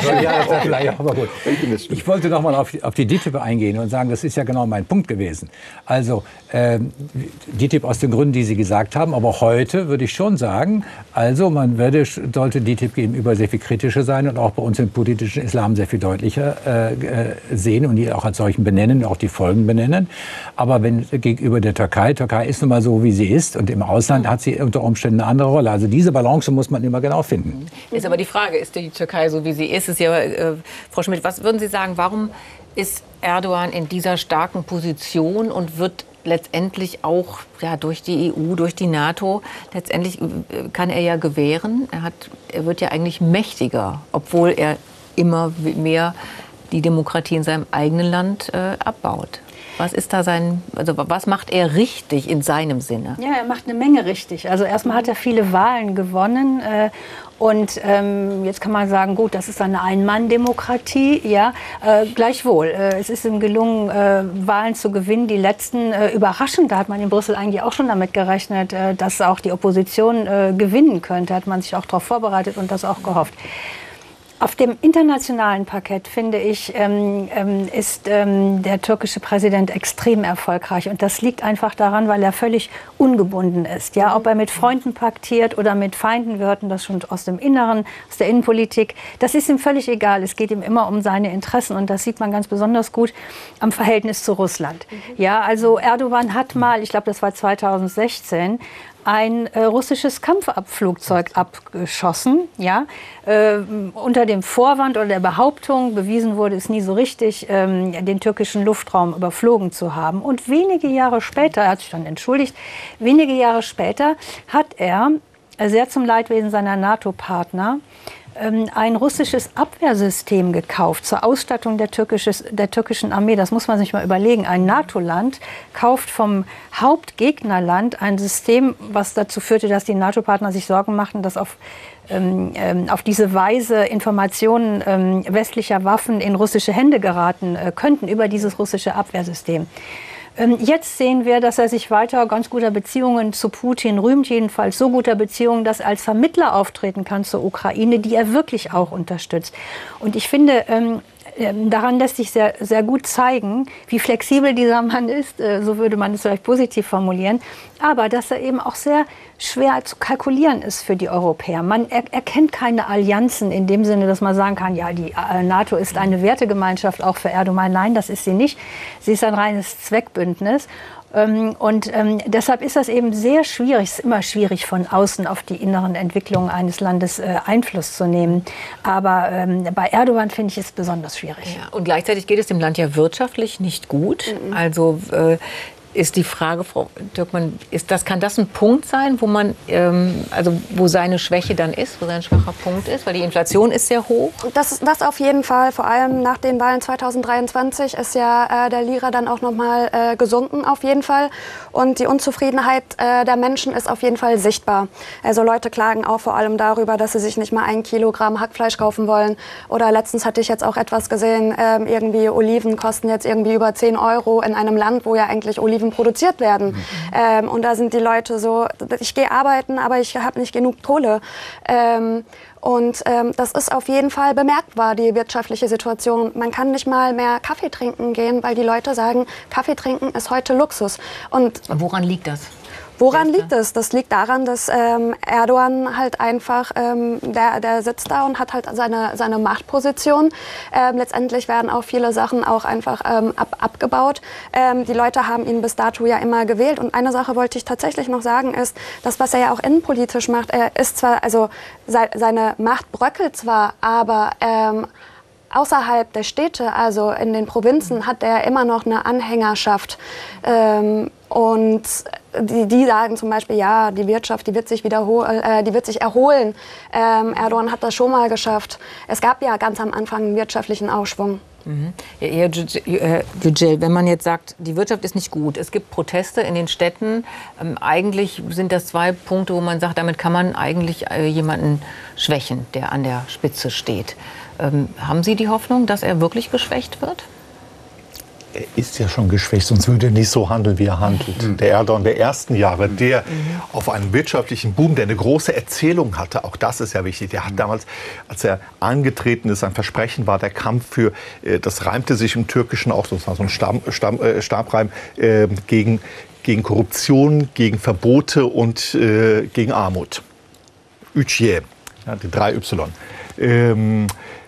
Ich wollte noch mal auf, auf die D I T I B eingehen und sagen, das ist ja genau mein Punkt gewesen. Also ähm, D I T I B aus den Gründen, die Sie gesagt haben, aber heute würde ich schon sagen, also man würde, sollte D I T I B gegenüber sehr viel kritischer sein und auch bei uns im politischen Islam sehr viel deutlicher äh, sehen und die auch als solchen benennen, auch die Folgen benennen. Aber wenn gegenüber der Türkei, Türkei ist nun mal so, wie sie ist und im Ausland hat sie unter Umständen eine andere Rolle. Also diese Balance muss man immer genau finden. Ist aber die Frage, ist die Türkei so, wie sie ist? Ist ja, äh, Frau Schmidt, was würden Sie sagen, warum ist Erdogan in dieser starken Position und wird letztendlich auch ja, durch die E U, durch die NATO, letztendlich kann er ja gewähren. Er, hat, er wird ja eigentlich mächtiger, obwohl er immer mehr die Demokratie in seinem eigenen Land äh, abbaut. Was ist da sein, also was macht er richtig in seinem Sinne? Ja, er macht eine Menge richtig. Also erstmal hat er viele Wahlen gewonnen. Äh, Und ähm, jetzt kann man sagen, gut, das ist eine Ein-Mann-Demokratie. Ja, äh, gleichwohl, äh, es ist ihm gelungen, äh, Wahlen zu gewinnen. Die letzten äh, überraschend, da hat man in Brüssel eigentlich auch schon damit gerechnet, äh, dass auch die Opposition äh, gewinnen könnte. Hat man sich auch darauf vorbereitet und das auch gehofft. Auf dem internationalen Parkett, finde ich, ähm, ähm, ist ähm, der türkische Präsident extrem erfolgreich. Und das liegt einfach daran, weil er völlig ungebunden ist. Ja, ob er mit Freunden paktiert oder mit Feinden, wir hörten das schon aus dem Inneren, aus der Innenpolitik, das ist ihm völlig egal. Es geht ihm immer um seine Interessen. Und das sieht man ganz besonders gut am Verhältnis zu Russland. Mhm. Ja, also Erdogan hat mal, ich glaube, das war zweitausendsechzehn, ein äh, russisches Kampfabflugzeug abgeschossen, ja, äh, unter dem Vorwand oder der Behauptung, bewiesen wurde es nie so richtig, ähm, den türkischen Luftraum überflogen zu haben. Und wenige Jahre später, er hat sich dann entschuldigt, wenige Jahre später hat er, äh, sehr zum Leidwesen seiner NATO-Partner, ein russisches Abwehrsystem gekauft zur Ausstattung der, türkisches, der türkischen Armee. Das muss man sich mal überlegen. Ein NATO-Land kauft vom Hauptgegnerland ein System, was dazu führte, dass die NATO-Partner sich Sorgen machten, dass auf, ähm, auf diese Weise Informationen ähm, westlicher Waffen in russische Hände geraten äh, könnten über dieses russische Abwehrsystem. Jetzt sehen wir, dass er sich weiter ganz guter Beziehungen zu Putin rühmt, jedenfalls so guter Beziehungen, dass er als Vermittler auftreten kann zur Ukraine, die er wirklich auch unterstützt. Und ich finde, ähm, daran lässt sich sehr, sehr gut zeigen, wie flexibel dieser Mann ist, äh, so würde man es vielleicht positiv formulieren, aber dass er eben auch sehr schwer zu kalkulieren ist für die Europäer. Man er, erkennt keine Allianzen in dem Sinne, dass man sagen kann, ja, die äh, NATO ist eine Wertegemeinschaft auch für Erdogan. Nein, das ist sie nicht. Sie ist ein reines Zweckbündnis. Ähm, und ähm, deshalb ist das eben sehr schwierig, es ist immer schwierig, von außen auf die inneren Entwicklungen eines Landes äh, Einfluss zu nehmen. Aber ähm, bei Erdogan finde ich es besonders schwierig. Ja, und gleichzeitig geht es dem Land ja wirtschaftlich nicht gut. Mhm. Also äh, ist die Frage, Frau Türkman, ist das, kann das ein Punkt sein, wo man, ähm, also wo seine Schwäche dann ist, wo sein schwacher Punkt ist? Weil die Inflation ist sehr hoch. Das, das auf jeden Fall. Vor allem nach den Wahlen zweitausenddreiundzwanzig ist ja äh, der Lira dann auch noch mal äh, gesunken, auf jeden Fall. Und die Unzufriedenheit äh, der Menschen ist auf jeden Fall sichtbar. Also Leute klagen auch vor allem darüber, dass sie sich nicht mal ein Kilogramm Hackfleisch kaufen wollen. Oder letztens hatte ich jetzt auch etwas gesehen, äh, irgendwie Oliven kosten jetzt irgendwie über zehn Euro in einem Land, wo ja eigentlich Oliven produziert werden. Mhm. Ähm, und da sind die Leute so, ich gehe arbeiten, aber ich habe nicht genug Kohle. Ähm, und ähm, das ist auf jeden Fall bemerkbar, die wirtschaftliche Situation. Man kann nicht mal mehr Kaffee trinken gehen, weil die Leute sagen, Kaffee trinken ist heute Luxus. Und, und woran liegt das? Woran liegt es? Das liegt daran, dass ähm, Erdogan halt einfach, ähm, der, der sitzt da und hat halt seine, seine Machtposition. Ähm, letztendlich werden auch viele Sachen auch einfach ähm, ab, abgebaut. Ähm, die Leute haben ihn bis dato ja immer gewählt. Und eine Sache wollte ich tatsächlich noch sagen, ist, das, was er ja auch innenpolitisch macht, er ist zwar, also se, seine Macht bröckelt zwar, aber ähm, außerhalb der Städte, also in den Provinzen, hat er immer noch eine Anhängerschaft. Ähm, und die, die sagen zum Beispiel, ja, die Wirtschaft, die wird sich wiederholen, äh, die wird sich erholen. Ähm, Erdogan hat das schon mal geschafft. Es gab ja ganz am Anfang einen wirtschaftlichen Aufschwung. Mhm. Ja, Yücel, wenn man jetzt sagt, die Wirtschaft ist nicht gut, es gibt Proteste in den Städten, ähm, eigentlich sind das zwei Punkte, wo man sagt, damit kann man eigentlich äh, jemanden schwächen, der an der Spitze steht. Ähm, haben Sie die Hoffnung, dass er wirklich geschwächt wird? Er ist ja schon geschwächt, sonst würde er nicht so handeln, wie er handelt. Mhm. Der Erdogan der ersten Jahre, der mhm. auf einen wirtschaftlichen Boom, der eine große Erzählung hatte, auch das ist ja wichtig. Der hat damals, als er angetreten ist, ein Versprechen war, der Kampf für, das reimte sich im Türkischen auch, das war so ein Stamm, Stamm, äh, Stabreim, äh, gegen, gegen Korruption, gegen Verbote und äh, gegen Armut. Yücel, ja, die drei Y. Ähm,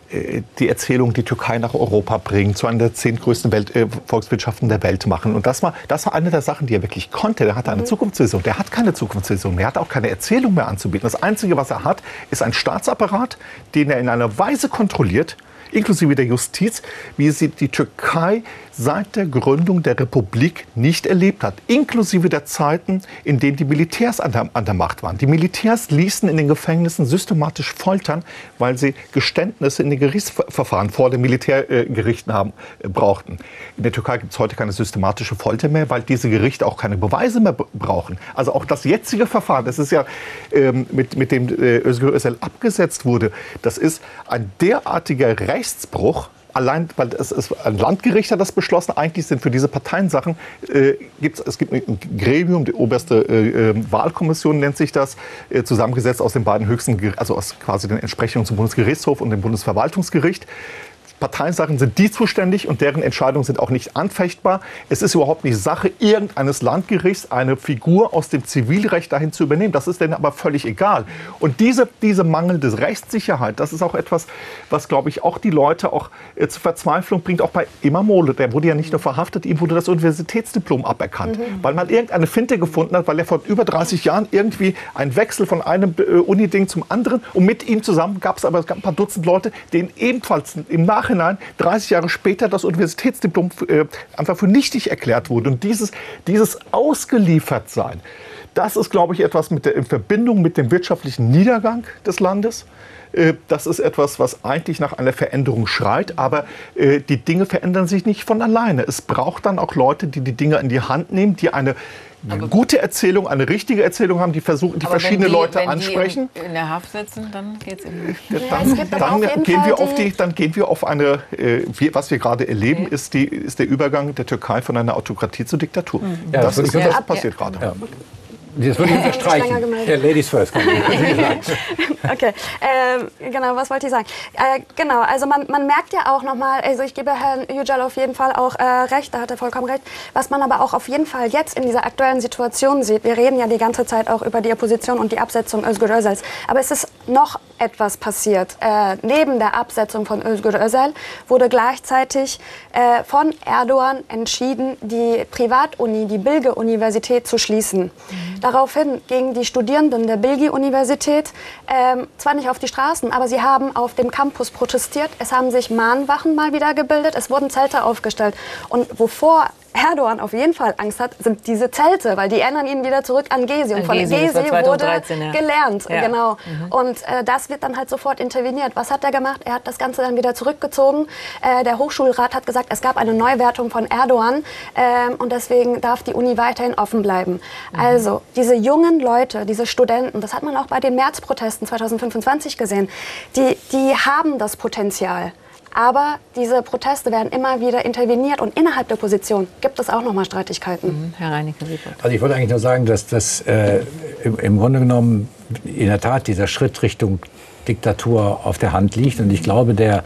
die Erzählung, die Türkei nach Europa bringt, zu einer der zehn größten Welt, äh, Volkswirtschaften der Welt machen. Und das war, das war eine der Sachen, die er wirklich konnte. Der hatte eine mhm. Zukunftsvision. Der hat keine Zukunftsvision mehr. Er hat auch keine Erzählung mehr anzubieten. Das Einzige, was er hat, ist ein Staatsapparat, den er in einer Weise kontrolliert, inklusive der Justiz, wie sie die Türkei seit der Gründung der Republik nicht erlebt hat. Inklusive der Zeiten, in denen die Militärs an der, an der Macht waren. Die Militärs ließen in den Gefängnissen systematisch foltern, weil sie Geständnisse in den Gerichtsverfahren vor den Militärgerichten haben, äh, brauchten. In der Türkei gibt es heute keine systematische Folter mehr, weil diese Gerichte auch keine Beweise mehr brauchen. Also auch das jetzige Verfahren, das ist ja ähm, mit, mit dem äh, Özgür Özel abgesetzt wurde, das ist ein derartiger Rechtsbruch. Allein, weil es ist ein Landgericht hat das beschlossen, eigentlich sind für diese Parteiensachen, äh, gibt's, es gibt ein Gremium, die oberste äh, Wahlkommission nennt sich das, äh, zusammengesetzt aus den beiden höchsten, also aus quasi den Entsprechungen zum Bundesgerichtshof und dem Bundesverwaltungsgericht. Parteiensachen sind die zuständig und deren Entscheidungen sind auch nicht anfechtbar. Es ist überhaupt nicht Sache irgendeines Landgerichts, eine Figur aus dem Zivilrecht dahin zu übernehmen. Das ist denen aber völlig egal. Und diese, diese mangelnde Rechtssicherheit, das ist auch etwas, was, glaube ich, auch die Leute auch äh, zur Verzweiflung bringt. Auch bei İmamoğlu, der wurde ja nicht nur verhaftet, ihm wurde das Universitätsdiplom aberkannt. Mhm. Weil man irgendeine Finte gefunden hat, weil er vor über dreißig Jahren irgendwie einen Wechsel von einem äh, Uni-Ding zum anderen und mit ihm zusammen gab es aber es gab ein paar Dutzend Leute, denen ebenfalls im Nachhinein Nachhinein, dreißig Jahre später, das Universitätsdiplom äh, einfach für nichtig erklärt wurde. Und dieses, dieses Ausgeliefertsein, das ist, glaube ich, etwas mit der, in Verbindung mit dem wirtschaftlichen Niedergang des Landes. Äh, das ist etwas, was eigentlich nach einer Veränderung schreit. Aber äh, die Dinge verändern sich nicht von alleine. Es braucht dann auch Leute, die die Dinge in die Hand nehmen, die eine eine gute Erzählung, eine richtige Erzählung haben, die versuchen, die verschiedene die, Leute wenn ansprechen. Die in, in der Haft sitzen, dann geht's eben. Ja, dann, dann, dann gehen wir auf die, dann gehen wir auf eine, äh, was wir gerade erleben, okay. ist, die, ist der Übergang der Türkei von einer Autokratie zur Diktatur. Mhm. Ja, das, das ist, das ja, passiert ja. gerade. Ja. Das würde ich unterstreichen. Ja, Ladies first. Kann ich sagen. Okay, ähm, genau, was wollte ich sagen? Äh, genau, also man, man merkt ja auch nochmal, also ich gebe Herrn Yücel auf jeden Fall auch äh, recht, da hat er vollkommen recht, was man aber auch auf jeden Fall jetzt in dieser aktuellen Situation sieht. Wir reden ja die ganze Zeit auch über die Opposition und die Absetzung Özgür Özals, aber es ist noch etwas passiert. Äh, neben der Absetzung von Özgür Özel wurde gleichzeitig äh, von Erdogan entschieden, die Privatuni, die Bilgi-Universität zu schließen. Mhm. Daraufhin gingen die Studierenden der Bilgi-Universität ähm, zwar nicht auf die Straßen, aber sie haben auf dem Campus protestiert. Es haben sich Mahnwachen mal wieder gebildet. Es wurden Zelte aufgestellt. Und wovor Erdogan auf jeden Fall Angst hat, sind diese Zelte, weil die erinnern ihn wieder zurück an Gezi. Und von Gezi, Gezi wurde ja. gelernt. Ja. Genau. Mhm. Und äh, das wird dann halt sofort interveniert. Was hat er gemacht? Er hat das Ganze dann wieder zurückgezogen. Äh, der Hochschulrat hat gesagt, es gab eine Neuwertung von Erdogan äh, und deswegen darf die Uni weiterhin offen bleiben. Mhm. Also diese jungen Leute, diese Studenten, das hat man auch bei den Märzprotesten zwanzig fünfundzwanzig gesehen, die, die haben das Potenzial. Aber diese Proteste werden immer wieder interveniert und innerhalb der Opposition gibt es auch noch mal Streitigkeiten. Mhm. Herr Reinecke, Sie Also ich wollte eigentlich nur sagen, dass das äh, im, im Grunde genommen in der Tat dieser Schritt Richtung Diktatur auf der Hand liegt. Und ich glaube, der,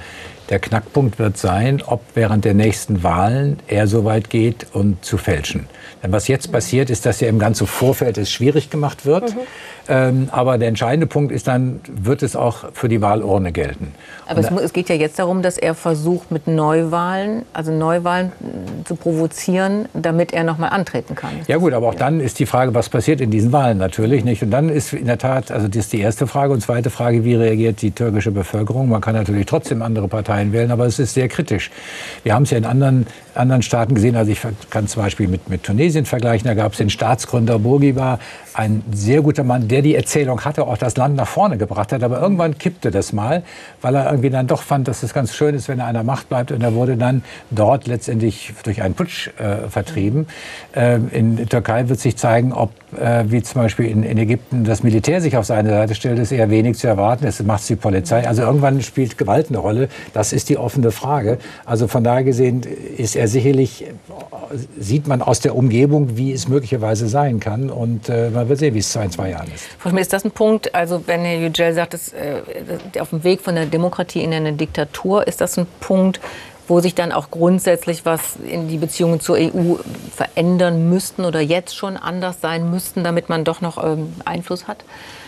Der Knackpunkt wird sein, ob während der nächsten Wahlen er so weit geht, um zu fälschen. Denn was jetzt passiert, ist, dass ja im ganzen Vorfeld es schwierig gemacht wird. Mhm. Ähm, aber der entscheidende Punkt ist dann, wird es auch für die Wahlurne gelten. Aber es, es geht ja jetzt darum, dass er versucht, mit Neuwahlen, also Neuwahlen zu provozieren, damit er noch mal antreten kann. Ja gut, aber auch dann ist die Frage, was passiert in diesen Wahlen natürlich nicht. Und dann ist in der Tat, also das ist die erste Frage. Und zweite Frage, wie reagiert die türkische Bevölkerung? Man kann natürlich trotzdem andere Parteien wählen, aber es ist sehr kritisch. Wir haben es ja in anderen, anderen Staaten gesehen. Also ich kann zum Beispiel mit, mit Tunesien vergleichen. Da gab es den Staatsgründer Bourguiba, ein sehr guter Mann, der die Erzählung hatte, auch das Land nach vorne gebracht hat. Aber irgendwann kippte das mal, weil er irgendwie dann doch fand, dass es ganz schön ist, wenn er an der Macht bleibt. Und er wurde dann dort letztendlich durch einen Putsch äh, vertrieben. Äh, in der Türkei wird sich zeigen, ob, äh, wie zum Beispiel in, in Ägypten, das Militär sich auf seine Seite stellt, ist eher wenig zu erwarten. Es macht die Polizei. Also irgendwann spielt Gewalt eine Rolle. Das ist die offene Frage. Also von daher gesehen ist er sicherlich, sieht man aus der Umgebung, wie es möglicherweise sein kann. Und äh, man wird sehen, wie es in zwei Jahren ist. Frau Schmidt, ist das ein Punkt, also wenn Herr Yücel sagt, dass, äh, auf dem Weg von der Demokratie in eine Diktatur, ist das ein Punkt, wo sich dann auch grundsätzlich was in die Beziehungen zur E U verändern müssten oder jetzt schon anders sein müssten, damit man doch noch ähm, Einfluss hat?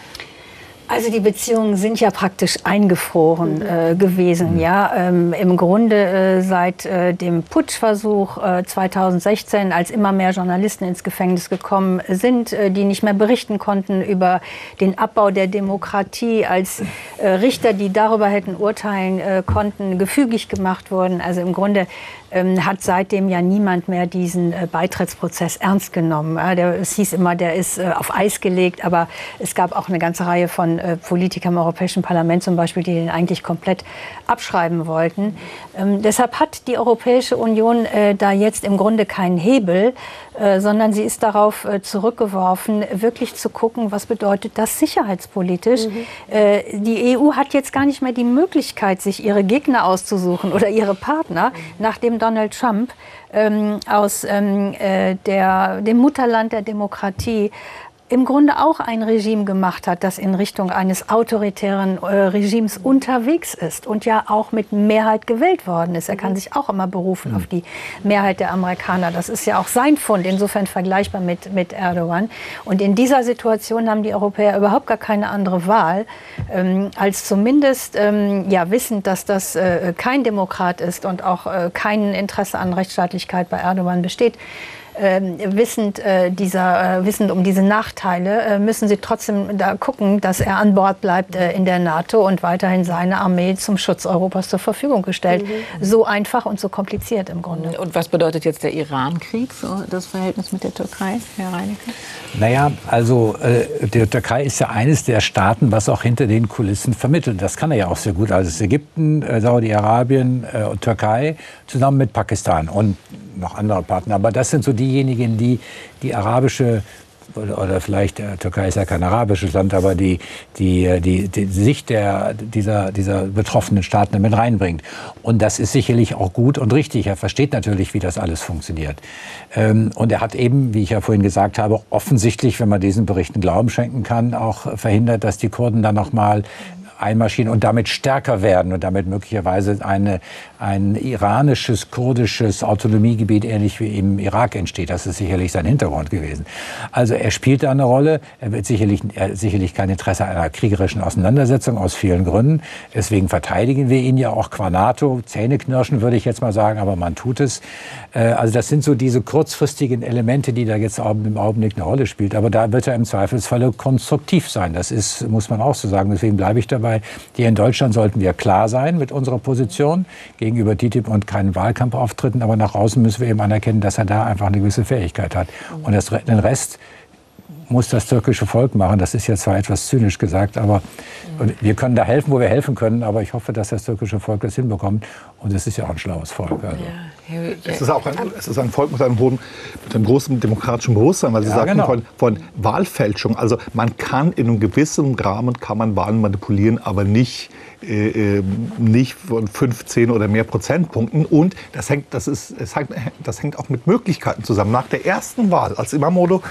Also die Beziehungen sind ja praktisch eingefroren äh, gewesen. Ja? Ähm, Im Grunde äh, seit äh, dem Putschversuch äh, zweitausendsechzehn, als immer mehr Journalisten ins Gefängnis gekommen sind, äh, die nicht mehr berichten konnten über den Abbau der Demokratie, als äh, Richter, die darüber hätten urteilen äh, konnten, gefügig gemacht wurden. Also im Grunde ähm, hat seitdem ja niemand mehr diesen äh, Beitrittsprozess ernst genommen. Ja? Der, es hieß immer, der ist äh, auf Eis gelegt, aber es gab auch eine ganze Reihe von äh, Politiker im Europäischen Parlament zum Beispiel, die den eigentlich komplett abschreiben wollten. Ähm, deshalb hat die Europäische Union äh, da jetzt im Grunde keinen Hebel, äh, sondern sie ist darauf äh, zurückgeworfen, wirklich zu gucken, was bedeutet das sicherheitspolitisch. Mhm. Äh, die E U hat jetzt gar nicht mehr die Möglichkeit, sich ihre Gegner auszusuchen oder ihre Partner, mhm. nachdem Donald Trump ähm, aus ähm, äh, der, dem Mutterland der Demokratie im Grunde auch ein Regime gemacht hat, das in Richtung eines autoritären äh, Regimes unterwegs ist und ja auch mit Mehrheit gewählt worden ist. Er kann sich auch immer berufen mhm. auf die Mehrheit der Amerikaner. Das ist ja auch sein Fund, insofern vergleichbar mit, mit Erdogan. Und in dieser Situation haben die Europäer überhaupt gar keine andere Wahl, ähm, als zumindest ähm, ja, wissend, dass das äh, kein Demokrat ist und auch äh, kein Interesse an Rechtsstaatlichkeit bei Erdogan besteht. Äh, wissend, äh, dieser, äh, wissend um diese Nachteile, äh, müssen sie trotzdem da gucken, dass er an Bord bleibt äh, in der NATO und weiterhin seine Armee zum Schutz Europas zur Verfügung gestellt. Mhm. So einfach und so kompliziert im Grunde. Und was bedeutet jetzt der Iran-Krieg, so das Verhältnis mit der Türkei, Herr Reinecke? Naja, also äh, die Türkei ist ja eines der Staaten, was auch hinter den Kulissen vermittelt. Das kann er ja auch sehr gut. Also es ist Ägypten, äh, Saudi-Arabien äh, und Türkei zusammen mit Pakistan und noch andere Partner. Aber das sind so diejenigen, die die arabische, oder, oder vielleicht, äh, Türkei ist ja kein arabisches Land, aber die, die, die, die Sicht der, dieser, dieser betroffenen Staaten damit reinbringt. Und das ist sicherlich auch gut und richtig. Er versteht natürlich, wie das alles funktioniert. Ähm, und er hat eben, wie ich ja vorhin gesagt habe, offensichtlich, wenn man diesen Berichten Glauben schenken kann, auch verhindert, dass die Kurden dann noch mal einmarschieren und damit stärker werden und damit möglicherweise eine, ein iranisches, kurdisches Autonomiegebiet ähnlich wie im Irak entsteht. Das ist sicherlich sein Hintergrund gewesen. Also er spielt da eine Rolle. Er wird sicherlich, er hat sicherlich kein Interesse an einer kriegerischen Auseinandersetzung aus vielen Gründen. Deswegen verteidigen wir ihn ja auch qua NATO. Zähneknirschen würde ich jetzt mal sagen, aber man tut es. Also das sind so diese kurzfristigen Elemente, die da jetzt im Augenblick eine Rolle spielt. Aber da wird er im Zweifelsfalle konstruktiv sein. Das ist, muss man auch so sagen. Deswegen bleibe ich dabei. Hier in Deutschland sollten wir klar sein mit unserer Position gegenüber T T I P und keinen Wahlkampfauftritten. Aber nach außen müssen wir eben anerkennen, dass er da einfach eine gewisse Fähigkeit hat. Und das, den Rest muss das türkische Volk machen. Das ist jetzt zwar etwas zynisch gesagt, aber wir können da helfen, wo wir helfen können. Aber ich hoffe, dass das türkische Volk das hinbekommt. Und es ist ja auch ein schlaues Volk. Also. Ja. Es ist auch ein, es ist ein Volk mit einem, hohen, mit einem großen demokratischen Bewusstsein, weil Sie ja, sagten genau. von, von Wahlfälschung. Also man kann in einem gewissen Rahmen kann man Wahlen manipulieren, aber nicht, äh, nicht von fünfzehn oder mehr Prozentpunkten. Und das hängt, das ist, es hängt, das hängt auch mit Möglichkeiten zusammen. Nach der ersten Wahl, als Imamoglu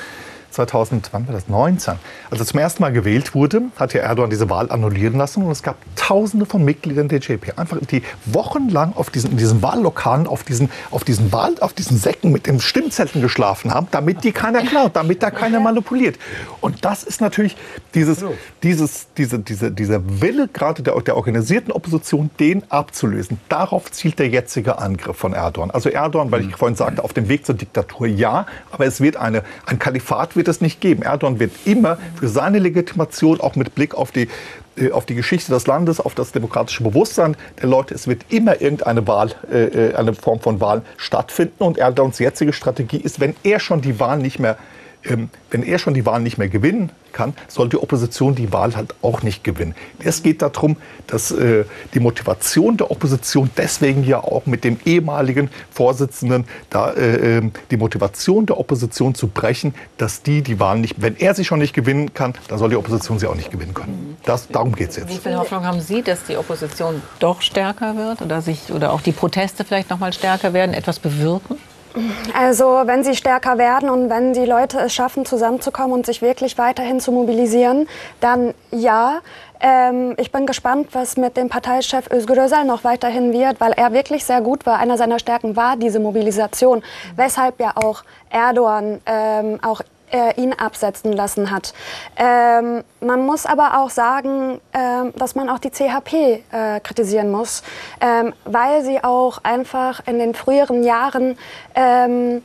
zweitausendneunzehn, als er zum ersten Mal gewählt wurde, hat ja Erdogan diese Wahl annullieren lassen. Und es gab Tausende von Mitgliedern der C H P, einfach die wochenlang auf diesen, in diesen Wahllokalen, auf diesen, auf diesen Wahl, auf diesen Säcken mit den Stimmzetteln geschlafen haben, damit die keiner klaut, damit da keiner manipuliert. Und das ist natürlich dieses, dieses, diese, diese, dieser Wille gerade der, der organisierten Opposition, den abzulösen. Darauf zielt der jetzige Angriff von Erdogan. Also Erdogan, weil ich vorhin sagte, auf dem Weg zur Diktatur ja, aber es wird eine, ein Kalifat wird es nicht geben. Erdogan wird immer für seine Legitimation, auch mit Blick auf die, äh, auf die Geschichte des Landes, auf das demokratische Bewusstsein der Leute, es wird immer irgendeine Wahl, äh, eine Form von Wahl stattfinden. Und Erdogans jetzige Strategie ist, wenn er schon die Wahl nicht mehr Ähm, wenn er schon die Wahl nicht mehr gewinnen kann, soll die Opposition die Wahl halt auch nicht gewinnen. Es geht darum, dass äh, die Motivation der Opposition, deswegen ja auch mit dem ehemaligen Vorsitzenden, da, äh, die Motivation der Opposition zu brechen, dass die die Wahl nicht, wenn er sie schon nicht gewinnen kann, dann soll die Opposition sie auch nicht gewinnen können. Das, darum geht es jetzt. Wie viel Hoffnung haben Sie, dass die Opposition doch stärker wird oder, sich, oder auch die Proteste vielleicht noch mal stärker werden, etwas bewirken? Also wenn sie stärker werden und wenn die Leute es schaffen, zusammenzukommen und sich wirklich weiterhin zu mobilisieren, dann ja. Ähm, ich bin gespannt, was mit dem Parteichef Özgür Özel noch weiterhin wird, weil er wirklich sehr gut war. Einer seiner Stärken war diese Mobilisation, weshalb ja auch Erdogan ähm, auch äh, ihn absetzen lassen hat. Ähm, man muss aber auch sagen, ähm, dass man auch die C H P äh, kritisieren muss, ähm, weil sie auch einfach in den früheren Jahren ähm,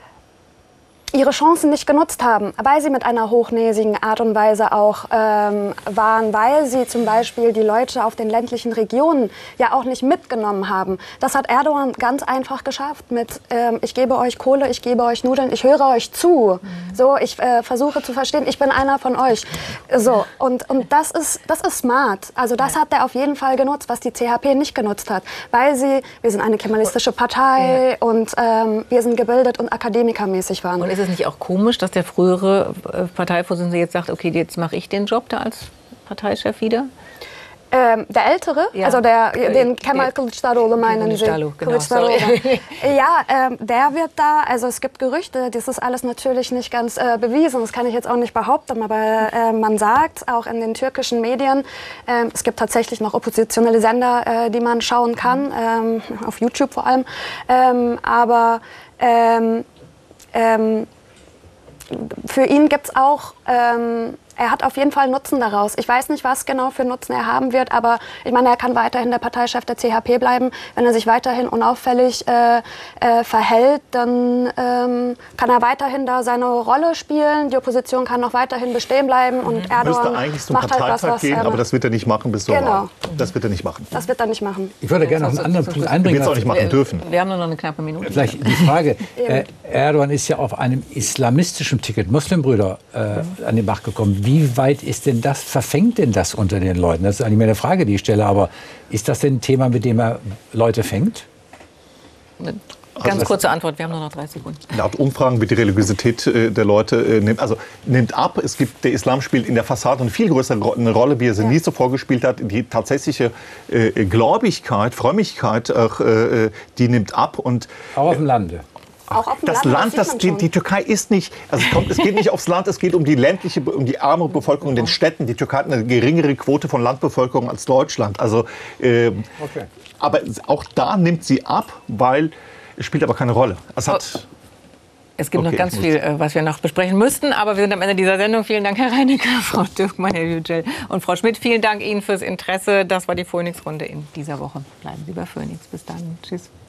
ihre Chancen nicht genutzt haben, weil sie mit einer hochnäsigen Art und Weise auch ähm, waren, weil sie zum Beispiel die Leute auf den ländlichen Regionen ja auch nicht mitgenommen haben. Das hat Erdogan ganz einfach geschafft mit, ähm, ich gebe euch Kohle, ich gebe euch Nudeln, ich höre euch zu. Mhm. So, ich äh, versuche zu verstehen, ich bin einer von euch. So, und, und das ist, das ist smart. Also das hat er auf jeden Fall genutzt, was die C H P nicht genutzt hat. Weil sie, wir sind eine kemalistische Partei ja. und ähm, wir sind gebildet und akademikermäßig waren. Und ist es nicht auch komisch, dass der frühere Parteivorsitzende jetzt sagt, okay, jetzt mache ich den Job da als Parteichef wieder? Ähm, der Ältere, ja. also der, den Kemal Kılıçdaroğlu meinen Sie? Genau, ja, ähm, der wird da, also es gibt Gerüchte, das ist alles natürlich nicht ganz äh, bewiesen, das kann ich jetzt auch nicht behaupten, aber äh, man sagt auch in den türkischen Medien, äh, es gibt tatsächlich noch oppositionelle Sender, äh, die man schauen kann, ähm, auf YouTube vor allem, ähm, aber ähm, ähm, für ihn gibt es auch, ähm, er hat auf jeden Fall Nutzen daraus. Ich weiß nicht, was genau für Nutzen er haben wird, aber ich meine, er kann weiterhin der Parteichef der C H P bleiben. Wenn er sich weiterhin unauffällig äh, äh, verhält, dann ähm, kann er weiterhin da seine Rolle spielen. Die Opposition kann noch weiterhin bestehen bleiben und Erdogan eigentlich zum macht halt was, was gehen, er aber das wird er nicht machen bis zur genau. Wahl. Das wird er nicht machen. Das wird er nicht machen. Ich würde gerne noch einen anderen Punkt einbringen. Wird es auch nicht machen dürfen. Wir haben nur noch eine knappe Minute. Vielleicht die Frage, äh, Erdogan ist ja auf einem islamistischen Ticket, Muslimbrüder, äh, an die Macht gekommen. Wie weit ist denn das, verfängt denn das unter den Leuten? Das ist eigentlich mehr eine Frage, die ich stelle, aber ist das denn ein Thema, mit dem er Leute fängt? Eine ganz kurze Antwort, wir haben nur noch dreißig Sekunden. Laut Umfragen wird die Religiosität äh, der Leute äh, nimmt, also nimmt ab. Es gibt, der Islam spielt in der Fassade eine viel größere Ro eine Rolle, wie er sie ja. nie so vorgespielt hat. Die tatsächliche äh, Gläubigkeit, Frömmigkeit, äh, die nimmt ab. Und, auch auf dem Lande. Auch auf dem das Land, Land, das, die, die Türkei ist nicht, also es, kommt, es geht nicht aufs Land, es geht um die ländliche, um die arme Bevölkerung in den Städten. Die Türkei hat eine geringere Quote von Landbevölkerung als Deutschland. Also, äh, okay. Aber auch da nimmt sie ab, weil es spielt aber keine Rolle. Es hat Es gibt okay, noch ganz viel, was wir noch besprechen müssten, aber wir sind am Ende dieser Sendung. Vielen Dank, Herr Reinecker, Frau Dirkmann, Herr Yücel und Frau Schmidt. Vielen Dank Ihnen fürs Interesse. Das war die Phoenix-Runde in dieser Woche. Bleiben Sie bei Phoenix. Bis dann. Tschüss.